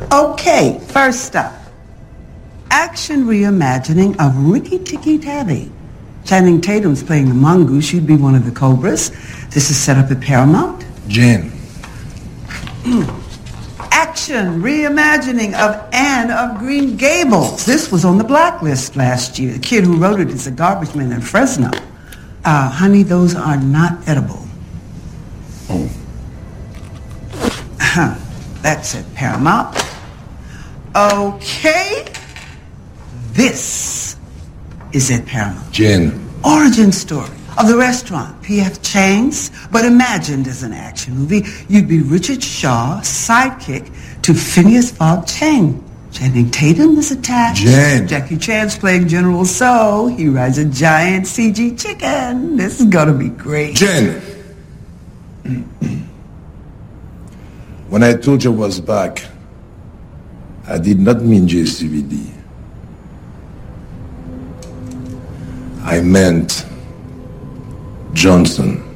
Okay, first up. Action reimagining of Ricky Tikki Tavi. Channing Tatum's playing the mongoose. You'd be one of the cobras. This is set up at Paramount. Jen. Action reimagining of Anne of Green Gables. This was on the blacklist last year. The kid who wrote it is a garbage man in Fresno. Honey, those are not edible. Oh. That's at Paramount. Okay. This is at Paramount. Jen. Origin story of the restaurant, P.F. Chang's, but imagined as an action movie. You'd be Richard Shaw, sidekick to Phineas Fogg Chang. Channing Tatum is attached. Jen. Jackie Chan's playing General So. He rides a giant CG chicken. This is gonna be great. Jen. When I told you I was back, I did not mean JCVD. I meant Johnson.